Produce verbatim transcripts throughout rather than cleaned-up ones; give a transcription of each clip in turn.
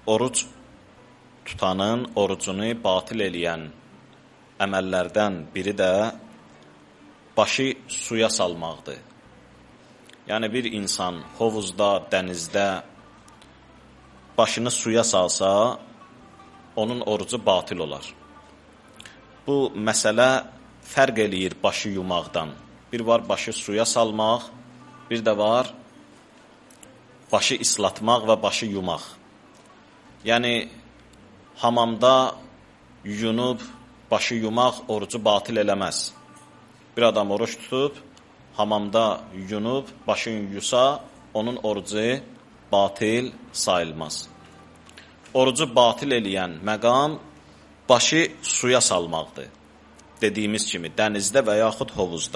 oruc tutanın orucunu batil eləyən əməllərdən biri də başı suya salmaqdır. Yəni bir insan hovuzda, dənizdə başını suya salsa, onun orucu batil olar. Bu məsələ fərq eləyir başı yumaqdan. Bir var başı suya salmaq, bir də var başı islatmaq və başı yumaq. Yəni hamamda yunub başı yumaq orucu batil eləməz. Bir adam oruç tutub, hamamda yunub başını yusa, onun orucu batil sayılmaz. Orucu batil eləyən məqam başı suya salmaqdır. Dediyimiz kimi dənizdə və yaxud hovuzda.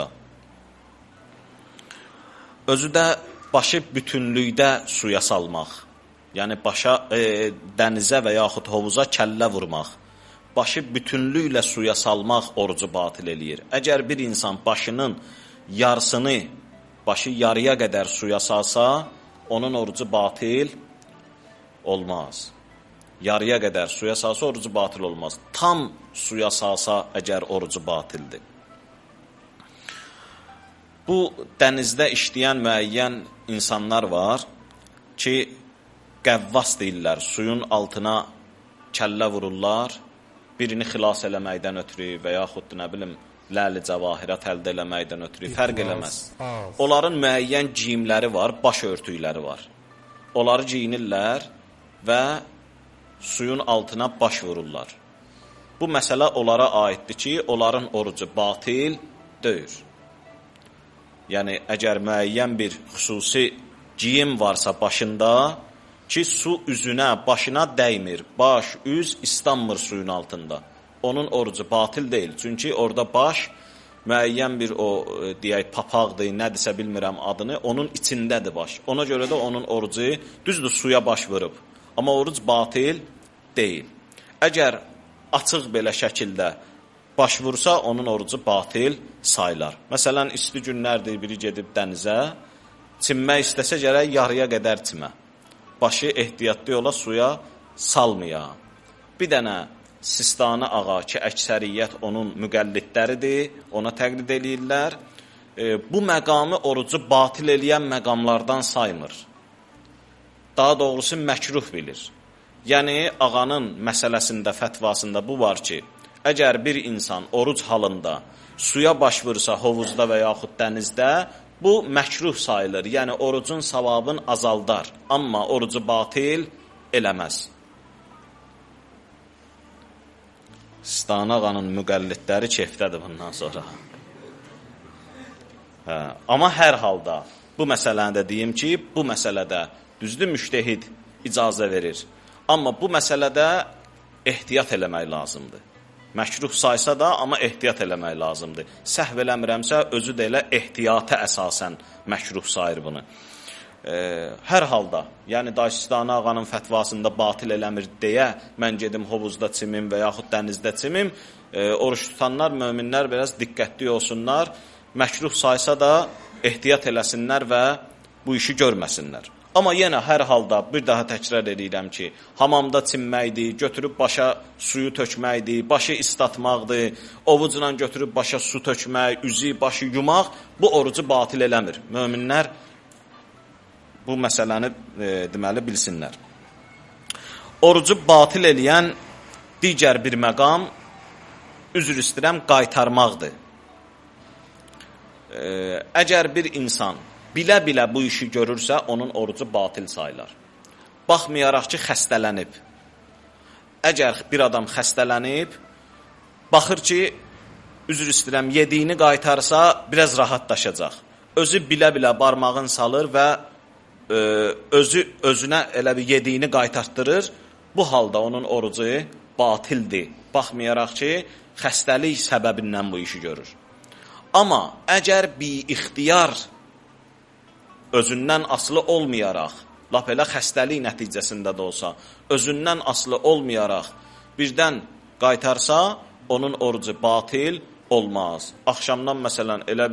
Özü də başı bütünlükdə suya salmaq. Yəni başa, e, dənizə və yaxud hovuza kəllə vurmaq. Başı bütünlüklə suya salmaq orucu batil eləyir. Əgər bir insan başının yarısını, başı yarıya qədər suya salsa, onun orucu batil olmaz. Yarıya qədər suya salsa orucu batil olmaz. Tam suya salsa əgər orucu batildir. Bu dənizdə işləyən müəyyən insanlar var ki, qəvvas deyirlər, suyun altına kəllə vururlar, birini xilas eləməkdən ötürü və yaxud nə bilim, ləli cəvahirət əldə eləməkdən ötürü fərq eləməz. Onların müəyyən giyimləri var, baş örtükləri var. Onları giyinirlər və suyun altına baş vururlar. Bu məsələ onlara aiddir ki, onların orucu batil deyil. Yəni, əgər müəyyən bir xüsusi giyim varsa başında ki, su üzünə, başına dəymir, baş, üz islanmır suyun altında. Onun orucu batil deyil. Çünki orada baş, müəyyən bir o, deyək, papaqdır, nədirsə bilmirəm adını, onun içindədir baş. Ona görə də onun orucu, düzdür, suya baş vurub. Amma oruc batil deyil. Əgər açıq belə şəkildə baş vursa, onun orucu batil sayılar. Məsələn, isti günlərdir, biri gedib dənizə, çimmək istəsə gərək yarıya qədər çimə. Başı ehtiyatlı yola suya salmaya. Bir dənə Sistani ağa ki, əksəriyyət onun müqəllidləridir, ona təqlid eləyirlər. E, bu məqamı orucu batil eləyən məqamlardan saymır. Daha doğrusu məkruh bilir. Yəni, ağanın məsələsində, fətvasında bu var ki, əgər bir insan oruc halında suya baş vursa hovuzda və yaxud dənizdə, bu məkruh sayılır. Yəni, orucun savabını azaldar, amma orucu batil eləməz. Sistani ağanın müqəllidləri keyfdədir bundan sonra. Hə, amma hər halda bu məsələni də deyim ki, bu məsələdə düzdür müştehid icazə verir. Amma bu məsələdə ehtiyat eləmək lazımdır. Məkruh saysa da, amma ehtiyat eləmək lazımdır. Səhv eləmirəmsə, özü də elə ehtiyata əsasən məkruh sayır bunu. E, hər halda, yəni Dayıstani ağanın fətvasında batil eləmir deyə, mən gedim hovuzda çimim və yaxud dənizdə çimim, e, oruç tutanlar, möminlər biraz diqqətli olsunlar, məkruh saysa da ehtiyat eləsinlər və bu işi görməsinlər. Amma yenə hər halda bir daha təkrar edirəm ki, hamamda çinməkdir, götürüb başa suyu tökməkdir, başı islatmaqdır, ovucla götürüb başa su tökmək, üzü, başı yumaq, bu orucu batil eləmir. Möminlər bu məsələni e, deməli bilsinlər. Orucu batil eləyən digər bir məqam, üzr istəyirəm, qaytarmaqdır. E, əgər bir insan bilə-bilə bu işi görürsə, onun orucu batil sayılar. Baxmayaraq ki, xəstələnib. Əgər bir adam xəstələnib, baxır ki, üzr istəyirəm, yediyini qaytarsa, biraz rahatlaşacaq. Özü bilə-bilə barmağını salır və e, özü özünə elə bir yediyini qaytartdırır. Bu halda onun orucu batildir. Baxmayaraq ki, xəstəlik səbəbindən bu işi görür. Amma əgər bir ixtiyar özündən asılı olmayaraq, lap elə xəstəlik nəticəsində də olsa, özündən asılı olmayaraq birdən qaytarsa, onun orucu batil olmaz. Axşamdan məsələn elə bir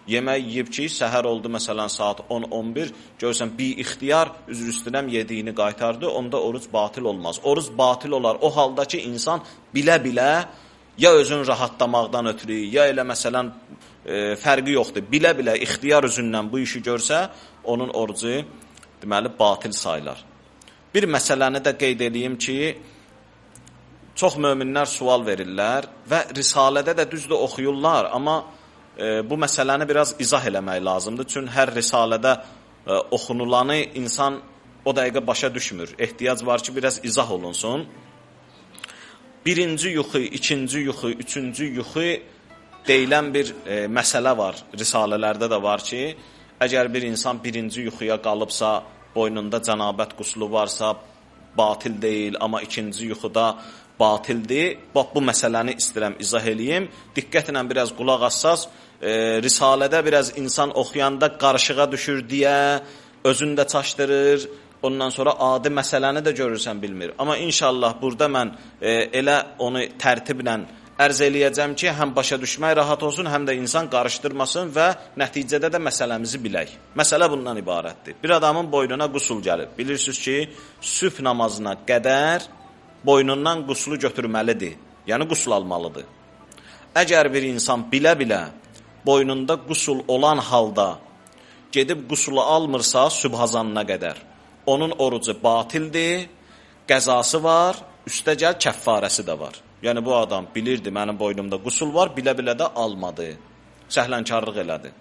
Yemək yiyib ki, səhər oldu məsələn saat on on bir, görürsən bir ixtiyar üzr istəyirəm yediyini qaytardı, onda oruc batil olmaz. Oruc batil olar o halda ki, insan bilə-bilə ya özün rahatlamaqdan ötürü, ya elə məsələn e, fərqi yoxdur. Bilə-bilə ixtiyar üzündən bu işi görsə, onun orucu deməli batil sayılar. Bir məsələni də qeyd edeyim ki, çox möminlər sual verirlər və risalədə də düzdür oxuyurlar, amma e, bu məsələni biraz izah eləmək lazımdır. Çünki hər risalədə e, oxunulanı insan o dəqiqə başa düşmür. Ehtiyac var ki, biraz izah olunsun. Birinci yuxu, ikinci yuxu, üçüncü yuxu deyilən bir e, məsələ var. Risalələrdə də var ki, əgər bir insan birinci yuxuya qalıbsa, boynunda cənabət quslu varsa, batil deyil, amma ikinci yuxuda batildir. Bax, bu məsələni istəyirəm izah eləyim. Diqqətlə biraz qulaq assaz. E, risalədə biraz insan oxuyanda qarışığa düşür deyə özünü də çaşdırır. Ondan sonra adi məsələni də görürsən bilmir. Amma inşallah burada mən e, elə onu tərtiblə ərz eləyəcəm ki, həm başa düşmək rahat olsun, həm də insan qarışdırmasın və nəticədə də məsələmizi bilək. Məsələ bundan ibarətdir. Bir adamın boynuna qusul gəlib. Bilirsiniz ki, sübh namazına qədər boynundan quslu götürməlidir. Yəni qusul almalıdır. Əgər bir insan bilə-bilə boynunda qusul olan halda gedib qusulu almırsa sübhazanına qədər, onun orucu batildir, qəzası var, üstəgəl kəffarəsi də var. Yəni bu adam bilirdi, mənim boynumda qusul var, bilə-bilə də almadı. Səhlənkarlıq elədi.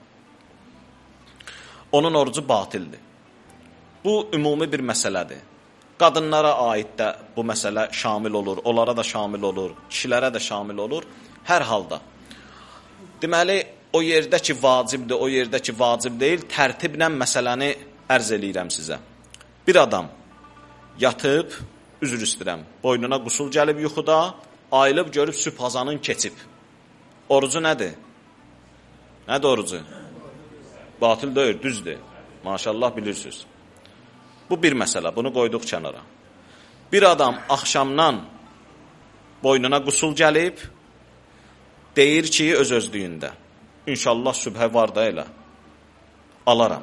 Onun orucu batildir. Bu, ümumi bir məsələdir. Qadınlara aid də bu məsələ şamil olur, onlara da şamil olur, kişilərə də şamil olur. Hər halda. Deməli, o yerdə ki vacibdir, o yerdə ki vacib deyil, tərtiblə məsələni ərz eləyirəm sizə. Bir adam yatıb, üzr istəyirəm, boynuna qusul gəlib yuxuda, ayılıb görüb sübhazanın keçib. Orucu nədir? Nədir orucu? Batil deyil, düzdür. Maşallah bilirsiniz. Bu bir məsələ, bunu qoyduq kənara. Bir adam axşamdan boynuna qusul gəlib, deyir ki, öz-özlüyündə, İnşallah sübhə var da elə, alaram.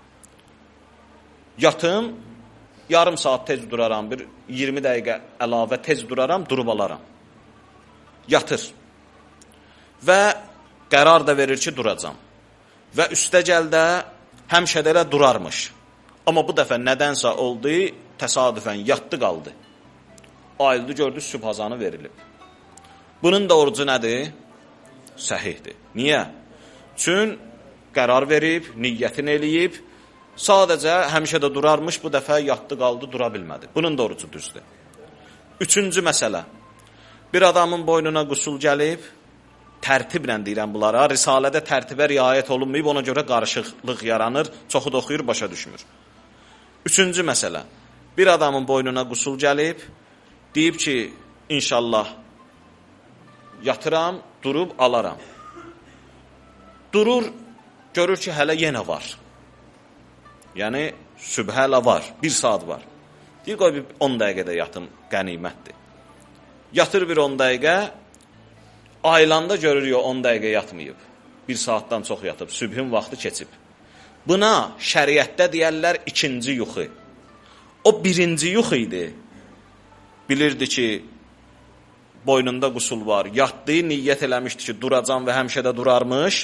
Yatım, yarım saat tez duraram, bir iyirmi dəqiqə əlavə tez duraram, durub alaram. Yatır. Və qərar da verir ki, duracam. Və üstəgəl də həmişə də elə durarmış. Amma bu dəfə nədənsə oldu, təsadüfən yatdı qaldı. Ayıldı, gördü, sübhazanı verilib. Bunun da orucu nədir? Səhihdir. Niyə? Çün qərar verib, niyyətini eləyib, sadəcə həmişə də durarmış, bu dəfə yatdı qaldı, dura bilmədi. Bunun da orucu düzdür. Üçüncü məsələ. Bir adamın boynuna qusul gəlib, tərtiblə deyirəm bunlara, risalədə tərtibə riayət olunmayıb, ona görə qarışıqlıq yaranır, çoxu da oxuyur, başa düşmür. Üçüncü məsələ. Bir adamın boynuna qusul gəlib, deyib ki, inşallah yatıram, durub alaram. Durur, görür ki, hələ yenə var. Yəni, sübhə hələ var, bir saat var. Deyir, qoy bir on dəqiqədə yatım, qənimətdir. Yatır bir on dəqiqə, ayılanda görür, yo, on dəqiqə yatmayıb. Bir saatdan çox yatıb, sübhün vaxtı keçib. Buna şəriətdə deyərlər ikinci yuxu. O birinci yuxu idi. Bilirdi ki, boynunda qusul var. Yatdı, niyyət eləmişdi ki, duracam və həmişə də durarmış.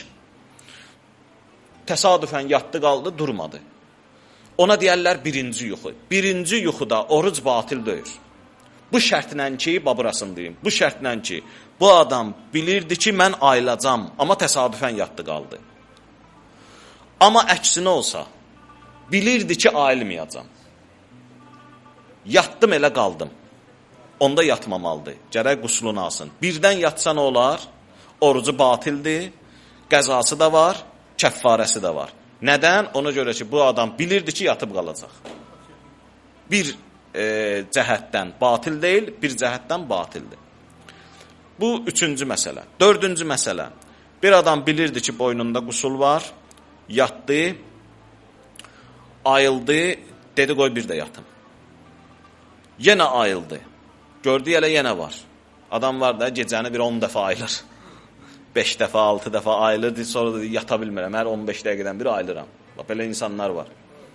Təsadüfən yatdı, qaldı, durmadı. Ona deyərlər birinci yuxu. Birinci yuxuda oruc batil deyir. Bu şərtlə ki, baburasını deyim, bu şərtlə ki, bu adam bilirdi ki, mən ayılacam, amma təsadüfən yatdı, qaldı. Amma əksinə olsa, bilirdi ki, ayılmayacam. Yatdım, elə qaldım. Onda yatmamalıdır, gərək quslunu alsın. Birdən yatsa nə olar? Orucu batildir, qəzası da var, kəffarəsi də var. Nədən? Ona görə ki, bu adam bilirdi ki, yatıb qalacaq. Bir e, cəhətdən batil deyil, bir cəhətdən batildir. Bu üçüncü məsələ. Dördüncü məsələ. Bir adam bilirdi ki, boynunda qusul var, yatdı, ayıldı, dedi, qoy bir də yatım. Yenə ayıldı. Gördü, elə yenə var. Adam var da, gecəni bir on dəfə ayılır. beş dəfə, altı dəfə ayılır, sonra da yata bilmirəm, hər on beş dəqiqədən bir ayılıram. Belə insanlar var.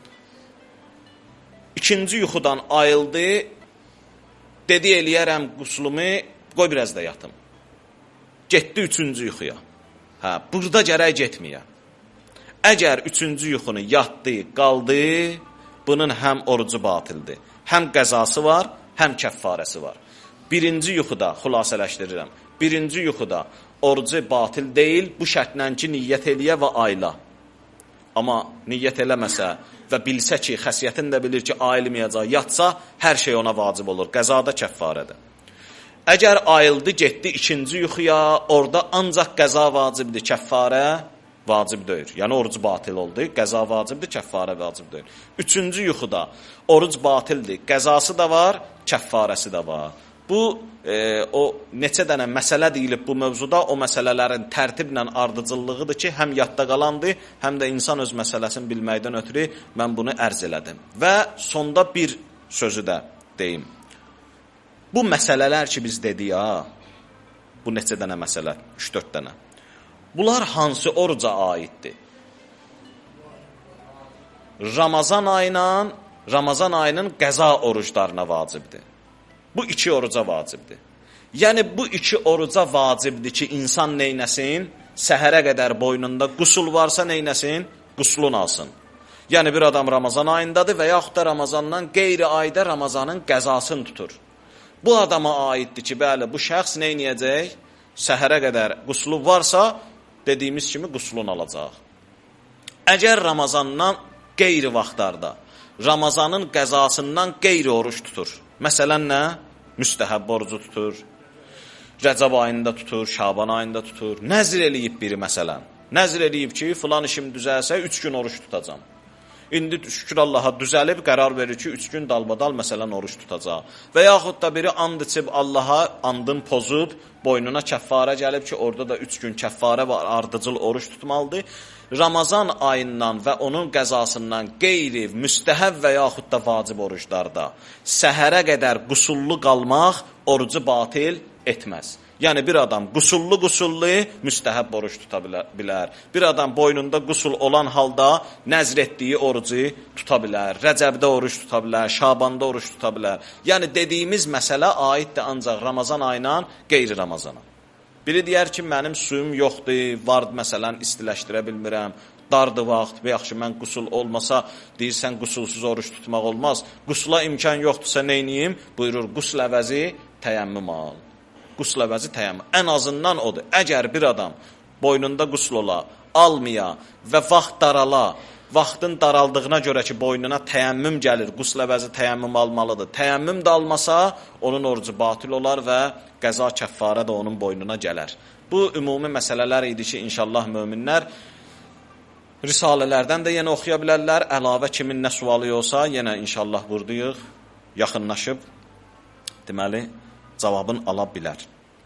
İkinci yuxudan ayıldı, dedi eləyərəm quslumu, qoy biraz da yatım. Getdi üçüncü yuxuya. Hə, burada gərək getməyə. Əgər üçüncü yuxunu yatdı, qaldı, bunun həm orucu batildir, həm qəzası var, həm kəffarəsi var. Birinci yuxuda, xülasələşdirirəm, birinci yuxuda orucu batil deyil, bu şərtlə ki, niyyət eləyə və ayla. Amma niyyət eləməsə və bilsə ki, xəsiyyətin də bilir ki, ayılmayacaq, yatsa, hər şey ona vacib olur, qəzada kəffarədir. Əgər ayıldı, getdi ikinci yuxuya, orada ancaq qəza vacibdir, kəffarə vacib deyil. Yəni, oruc batil oldu, qəza vacibdir, kəffarə vacib deyil. Üçüncü yuxuda oruc batildir, qəzası da var, kəffarəsi də var. Bu, e, o neçə dənə məsələ deyilib bu mövzuda, o məsələlərin tərtiblə ardıcılığıdır ki, həm yadda qalandır, həm də insan öz məsələsini bilməkdən ötürü mən bunu ərz elədim. Və sonda bir sözü də deyim. Bu məsələlər ki, biz dedik, ha, bu neçə dənə məsələ, üç dörd dənə. Bunlar hansı oruca aiddir? Ramazan ayına, Ramazan ayının qəza oruclarına vacibdir. Bu iki oruca vacibdir. Yəni, bu iki oruca vacibdir ki, insan neynəsin? Səhərə qədər boynunda qusul varsa neynəsin? Quslun alsın. Yəni, bir adam Ramazan ayındadır və yaxud da Ramazandan qeyri ayda Ramazanın qəzasını tutur. Bu adama aiddir ki, bəli, bu şəxs neynəyəcək? Səhərə qədər quslu varsa, dediyimiz kimi quslun alacaq. Əgər Ramazandan qeyri vaxtlarda, Ramazanın qəzasından qeyri oruç tutur. Məsələn, nə? Müstəhəb orucu tutur, Rəcəb ayında tutur, Şaban ayında tutur. Nəzr eləyib biri, məsələn. Nəzr eləyib ki, filan işim düzəlsə, üç gün oruç tutacam. İndi şükür Allaha düzəlib, qərar verir ki, üç gün dalbadal, məsələn, oruç tutacaq. Və yaxud da biri and içib Allaha, andın pozub, boynuna kəffarə gəlib ki, orada da üç gün kəffarə var, ardıcıl oruç tutmalıdır. Ramazan ayından və onun qəzasından qeyri, müstəhəb və yaxud da vacib oruclarda səhərə qədər qusullu qalmaq orucu batil etməz. Yəni, bir adam qusullu-qusullu müstəhəb oruç tuta bilər. Bir adam boynunda qusul olan halda nəzr etdiyi orucu tuta bilər. Rəcəbdə oruç tuta bilər, Şabanda oruç tuta bilər. Yəni, dediyimiz məsələ aiddir ancaq Ramazan ayına, qeyri Ramazana. Biri deyər ki, mənim suyum yoxdur, var, məsələn, istiləşdirə bilmirəm, dardı vaxt, və yaxşı, mən qusul olmasa, deyirsən, qusulsuz oruç tutmaq olmaz. Qusula imkan yoxdursa, neyniyim? Buyurur, qusul əvəzi təyəmmüm al. Qusul əvəzi təyəmmüm. Ən azından odur. Əgər bir adam boynunda qusul ola, almaya və vaxt darala, vaxtın daraldığına görə ki, boynuna təyəmmüm gəlir, qusul əvəzi təyəmmüm almalıdır. Təyəmmüm də almasa, onun orucu batil olar və qəza kəffarə də onun boynuna gələr. Bu, ümumi məsələlər idi ki, inşallah möminlər risalələrdən də yenə oxuya bilərlər. Əlavə kimin nə sualı olsa, yenə inşallah buradayıq, yaxınlaşıb, deməli, cavabını ala bilər.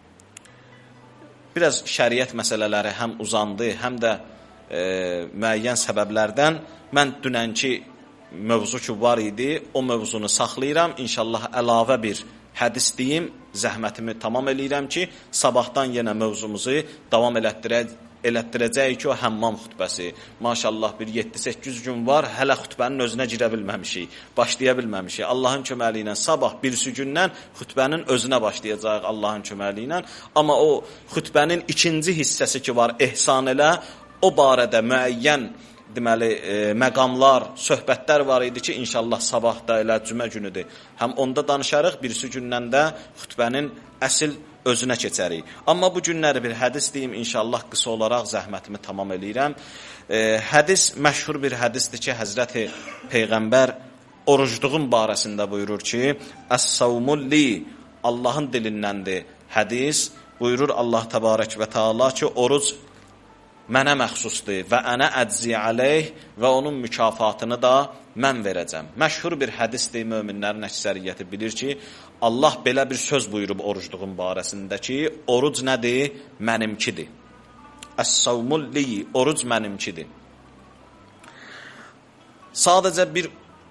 Biraz şəriət məsələləri həm uzandı, həm də e, müəyyən səbəblərdən mən dünənki mövzu ki var idi, o mövzunu saxlayıram. İnşallah əlavə bir hədis deyim, zəhmətimi tamam eləyirəm ki, sabahdan yenə mövzumuzu davam elətdirək. elətdirəcəyik ki, o həmmam xütbəsi. Maşallah bir yeddi səkkiz gün var, hələ xütbənin özünə girə bilməmişik, başlaya bilməmişik. Allahın köməli ilə sabah birisi gündən xütbənin özünə başlayacaq Allahın köməli ilə. Amma o xütbənin ikinci hissəsi ki var, ehsan elə, o barədə müəyyən deməli, e, məqamlar, söhbətlər var idi ki, inşallah sabah da elə cümə günüdür. Həm onda danışarıq, birisi gündən də xütbənin əsl özünə keçərik. Amma bu günləri bir hədis deyim, inşallah qısa olaraq zəhmətimi tamam eləyirəm. E, hədis, məşhur bir hədisdir ki, Həzrəti Peyğəmbər orucluğun barəsində buyurur ki, Əs-savmulli, Allahın dilindəndir hədis, buyurur Allah təbarək və teala ki, oruc mənə məxsusdur və ənə əczi aleyh və onun mükafatını da mən verəcəm. Məşhur bir hədisdir, möminlərin əksəriyyəti bilir ki, Allah belə bir söz buyurub orucluğun barəsində ki, oruc nədir? Mənimkidir. Əs-savmulli, oruc mənimkidir. Sadəcə bir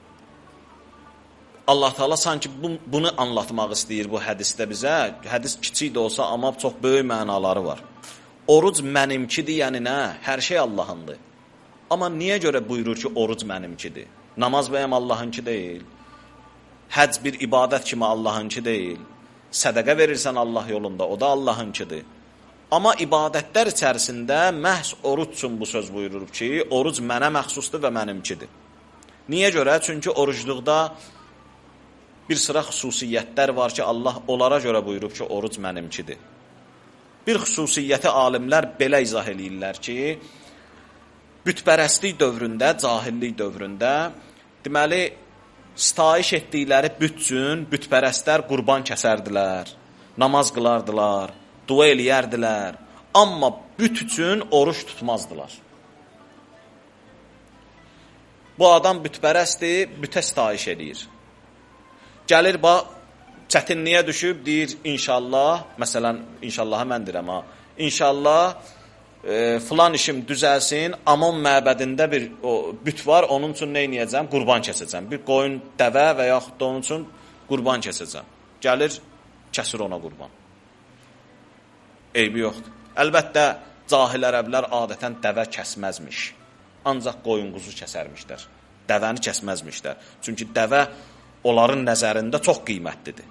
Allah Teala sanki bu, bunu anlatmaq istəyir bu hədisdə bizə. Hədis kiçik də olsa, amma çox böyük mənaları var. Oruc mənimkidir, yəni nə? Hər şey Allahındır. Amma niyə görə buyurur ki, oruc mənimkidir? Namaz bəyəm Allahınki deyil. Həcc bir ibadət kimi Allahınki deyil. Sədəqə verirsən Allah yolunda, o da Allahınkidir. Amma ibadətlər içərisində məhz oruc üçün bu söz buyurur ki, oruc mənə məxsusdur və mənimkidir. Niyə görə? Çünki orucluqda bir sıra xüsusiyyətlər var ki, Allah onlara görə buyurub ki, oruc mənimkidir. Bir xüsusiyyəti alimlər belə izah edirlər ki, bütpərəstlik dövründə, cahillik dövründə, deməli, sitayiş etdikləri büt üçün bütpərəstlər qurban kəsərdilər, namaz qılardılar, dua eləyərdilər, amma büt üçün oruç tutmazdılar. Bu adam bütpərəstdir, bütə sitayiş edir. Gəlir, bax, çətinliyə düşüb, deyir, inşallah, məsələn, inşallaha mən deyirəm, ha, inşallah, e, filan işim düzəlsin, Amon məbədində bir o, büt var, onun üçün nə edəcəm? Qurban kəsəcəm. Bir qoyun, dəvə və yaxud da onun üçün qurban kəsəcəm. Gəlir, kəsir ona qurban. Eybi yoxdur. Əlbəttə, cahil ərəblər adətən dəvə kəsməzmiş. Ancaq qoyun quzu kəsərmişlər. Dəvəni kəsməzmişlər. Çünki dəvə onların nəzərində çox qiymətlidir.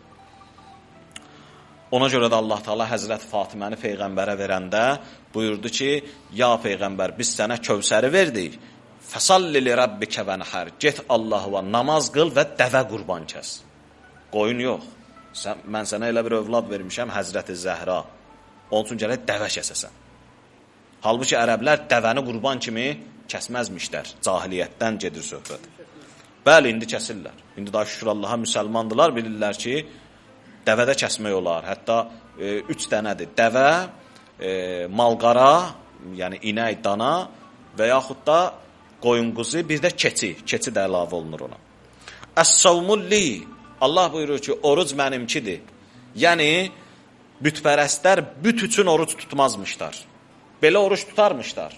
Ona görə də Allah Teala Həzrət Fatiməni Peyğəmbərə verəndə buyurdu ki, ya Peyğəmbər, biz sənə Kövsəri verdik. Fəsalli li rabbikə vənhər. Get Allah'a namaz qıl və dəvə qurban kəs. Qoyun yox. Sən, mən sənə elə bir övlad vermişəm, Həzrəti Zəhra. Onun üçün gələk dəvə kəsəsən. Halbuki ərəblər dəvəni qurban kimi kəsməzmişlər. Cahiliyyətdən gedir söhbət. Bəli, indi kəsirlər. İndi daha şükür Allaha müsəlmandılar, bilirlər ki, dəvədə kəsmək olar. Hətta e, üç dənədir. Dəvə, e, malqara, yəni inək, dana və yaxud da qoyun quzu, bir də keçi. Keçi də əlavə olunur ona. Əs-savmulli. Allah buyurur ki, oruc mənimkidir. Yəni, bütpərəstlər büt üçün oruc tutmazmışlar. Belə oruc tutarmışlar.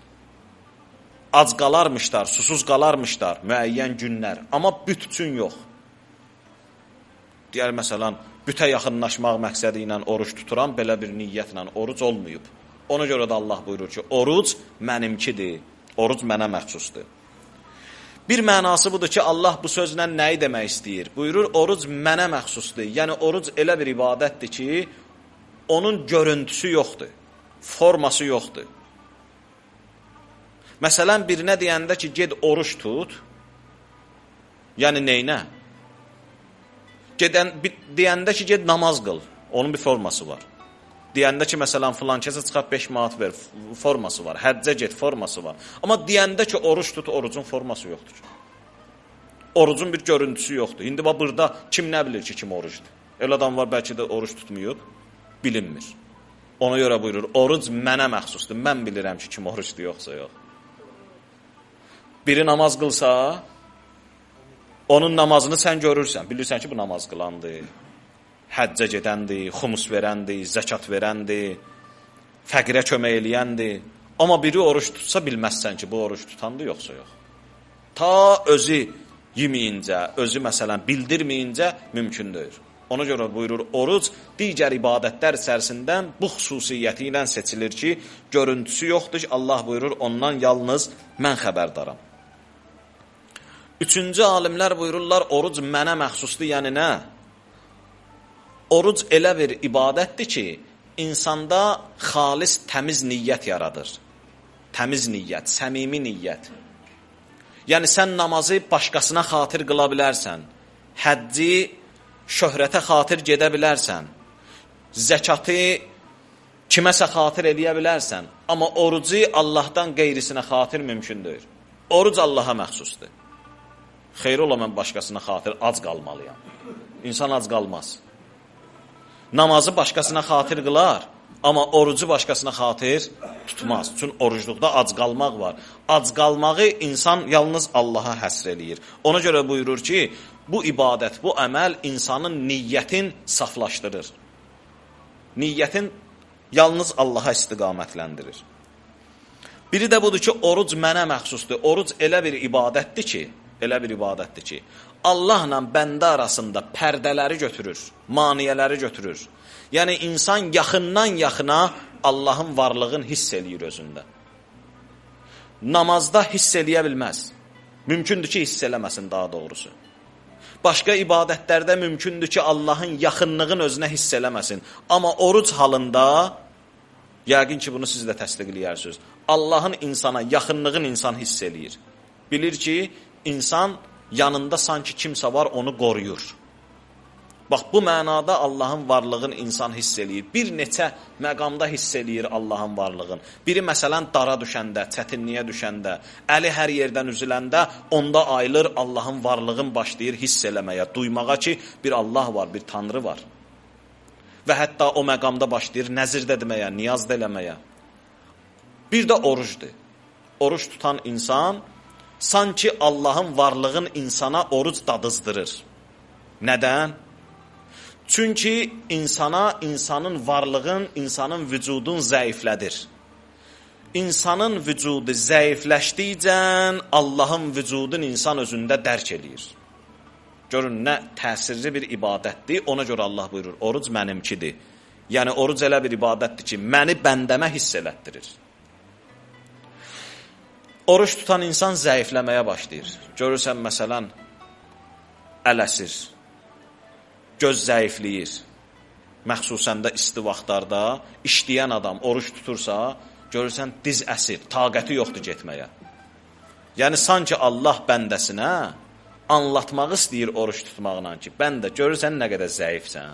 Ac qalarmışlar, susuz qalarmışlar müəyyən günlər. Amma büt üçün yox. Deyər, məsələn, bütə yaxınlaşmaq məqsədi ilə oruç tuturam, belə bir niyyətlə oruc olmayıb. Ona görə də Allah buyurur ki, oruc mənimkidir, oruc mənə məxsusdur. Bir mənası budur ki, Allah bu sözlə nəyi demək istəyir? Buyurur, oruc mənə məxsusdur. Yəni, oruc elə bir ibadətdir ki, onun görüntüsü yoxdur, forması yoxdur. Məsələn, birinə deyəndə ki, ged oruç tut, yəni neynə? Gedən, deyəndə ki, ged namaz qıl, onun bir forması var. Deyəndə ki, məsələn, filan kəsə çıxart beş manat ver, forması var. Həccə get, forması var. Amma deyəndə ki, oruç tut, orucun forması yoxdur. Orucun bir görüntüsü yoxdur. İndi bax, burada kim nə bilir ki, kim orucdur? El adam var, bəlkə də oruç tutmayıb, bilinmir. Ona görə buyurur, oruc mənə məxsusdur. Mən bilirəm ki, kim orucdur, yoxsa yox. Biri namaz qılsa, onun namazını sən görürsən. Bilirsən ki, bu namaz qılandır, həccə gedəndir, xumus verəndir, zəkat verəndir, fəqirə kömək eləyəndir. Amma biri oruç tutsa bilməzsən ki, bu oruç tutandır, yoxsa yox. Ta özü yeməyincə, özü məsələn bildirməyincə mümkün deyil. Ona görə buyurur, oruc digər ibadətlər içərisindən bu xüsusiyyəti ilə seçilir ki, görüntüsü yoxdur ki, Allah buyurur, ondan yalnız mən xəbərdaram. Üçüncü alimlər buyururlar, oruc mənə məxsusdur, yəni nə? Oruc elə bir ibadətdir ki, insanda xalis, təmiz niyyət yaradır. Təmiz niyyət, səmimi niyyət. Yəni, sən namazı başqasına xatir qıla bilərsən, həddi şöhrətə xatir gedə bilərsən, zəkatı kiməsə xatir eləyə bilərsən, amma orucu Allahdan qeyrisinə xatir mümkün deyil. Oruc Allaha məxsusdur. Xeyr ola, mən başqasına xatir ac qalmalıyam. İnsan ac qalmaz. Namazı başqasına xatir qılar, amma orucu başqasına xatir tutmaz. Çünki orucluqda ac qalmaq var. Ac qalmağı insan yalnız Allaha həsr eləyir. Ona görə buyurur ki, bu ibadət, bu əməl insanın niyyətin saflaşdırır. Niyyətin yalnız Allaha istiqamətləndirir. Biri də budur ki, oruc mənə məxsusdur. Oruc elə bir ibadətdir ki, elə bir ibadətdir ki, Allahla bəndə arasında pərdələri götürür, maniyələri götürür. Yəni, insan yaxından yaxına Allahın varlığını hiss eləyir özündə. Namazda hiss eləyə bilməz. Mümkündür ki, hiss eləməsin daha doğrusu. Başqa ibadətlərdə mümkündür ki, Allahın yaxınlığını özünə hiss eləməsin. Amma oruc halında, yəqin ki, bunu siz də təsdiqləyərsiniz. Allahın insana yaxınlığını insan hiss eləyir. Bilir ki, insan yanında sanki kimsə var, onu qoruyur. Bax, bu mənada Allahın varlığını insan hiss eləyir. Bir neçə məqamda hiss eləyir Allahın varlığını. Biri, məsələn, dara düşəndə, çətinliyə düşəndə, əli hər yerdən üzüləndə, onda ayılır Allahın varlığını başlayır hiss eləməyə, duymağa ki, bir Allah var, bir Tanrı var. Və hətta o məqamda başlayır nəzir də deməyə, niyaz da eləməyə. Bir də orucdur. Oruç tutan insan, sanki Allahın varlığını insana oruc dadızdırır. Nədən? Çünki insana, insanın varlığın, insanın vücudun zəiflədir. İnsanın vücudu zəifləşdikcə Allahın vücudun insan özündə dərk eləyir. Görün, nə təsirli bir ibadətdir, ona görə Allah buyurur, oruc mənimkidir. Yəni, oruc elə bir ibadətdir ki, məni bəndəmə hiss elətdirir. Oruç tutan insan zəifləməyə başlayır. Görürsən, məsələn, ələsir, göz zəifləyir. Məxsusən də isti vaxtlarda işləyən adam oruç tutursa, görürsən, diz əsir, taqəti yoxdur getməyə. Yəni, sanki Allah bəndəsinə anlatmaq istəyir oruç tutmaqla ki, bəndə görürsən nə qədər zəifsən.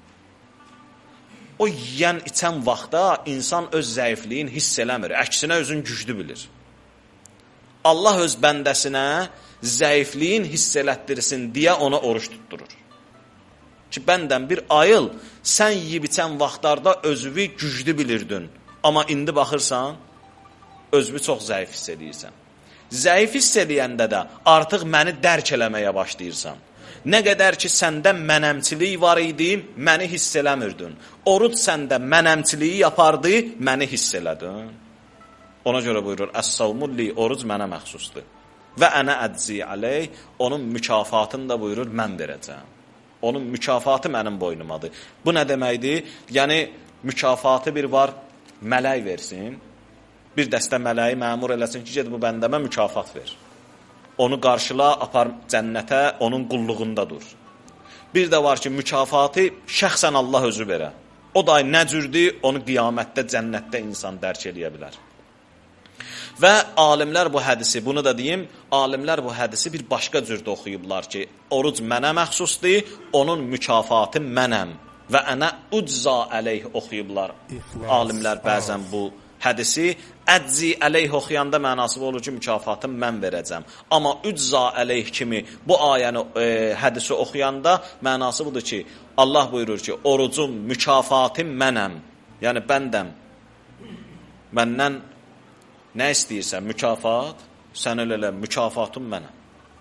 O yiyən, içən vaxtda insan öz zəifliyin hiss eləmir, əksinə özün güclü bilir. Allah öz bəndəsinə zəifliyin hiss elətdirsin deyə ona oruç tutturur. Ki, bəndən bir ayıl, sən yiyib içən vaxtlarda özünü güclü bilirdin. Amma indi baxırsan, özünü çox zəif hiss edirsən. Zəif hiss eləyəndə də artıq məni dərk eləməyə başlayırsan. Nə qədər ki, səndə mənəmçilik var idi, məni hiss eləmirdin. Oruc səndə mənəmçiliyi yapardı, məni hiss elədin. Ona görə buyurur, Əs-savmulli, oruc mənə məxsusdur. Və ənə ədzi aleyh, onun mükafatını da buyurur, mən verəcəm. Onun mükafatı mənim boynumadır. Bu nə deməkdir? Yəni, mükafatı bir var, mələk versin. Bir dəstə mələyi məmur eləsin ki, ged bu bəndəmə mükafat ver. Onu qarşıla, apar cənnətə, onun qulluğunda dur. Bir də var ki, mükafatı şəxsən Allah özü verə. O da nə cürdür, onu qiyamətdə, cənnətdə insan dərk eləyə bilər. Və alimlər bu hədisi, bunu da deyim, alimlər bu hədisi bir başqa cürdə oxuyublar ki, oruc mənə məxsusdur, onun mükafatı mənəm və ənə ucza əleyh oxuyublar. Alimlər bəzən bu hədisi ədzi əleyh oxuyanda mənası olur ki, mükafatını mən verəcəm. Amma ucza əleyh kimi bu ayəni, e, hədisi oxuyanda mənası budur ki, Allah buyurur ki, orucun mükafatı mənəm. Yəni, bəndəm. Məndən nə istəyirsən? Mükafat, sən elə mükafatım mənəm.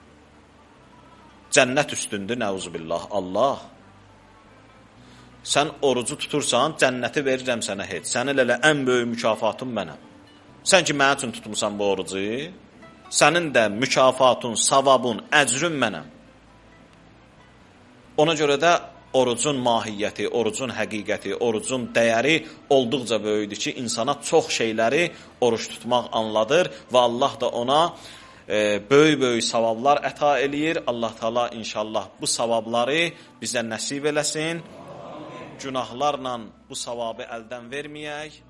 Cənnət üstündür, nəuzubillah, Allah. Sən orucu tutursan, cənnəti verirəm sənə heç. Sən elə ən böyük mükafatım mənəm. Sən ki, mənə üçün tutmusan bu orucu, sənin də mükafatun, savabun, əcrün mənəm. Ona görə də orucun mahiyyəti, orucun həqiqəti, orucun dəyəri olduqca böyüdür ki, insana çox şeyləri oruç tutmaq anladır və Allah da ona e, böyük-böyük savablar əta eləyir. Allah Teala inşallah bu savabları bizə nəsib eləsin. Günahlarla bu savabı əldən verməyək.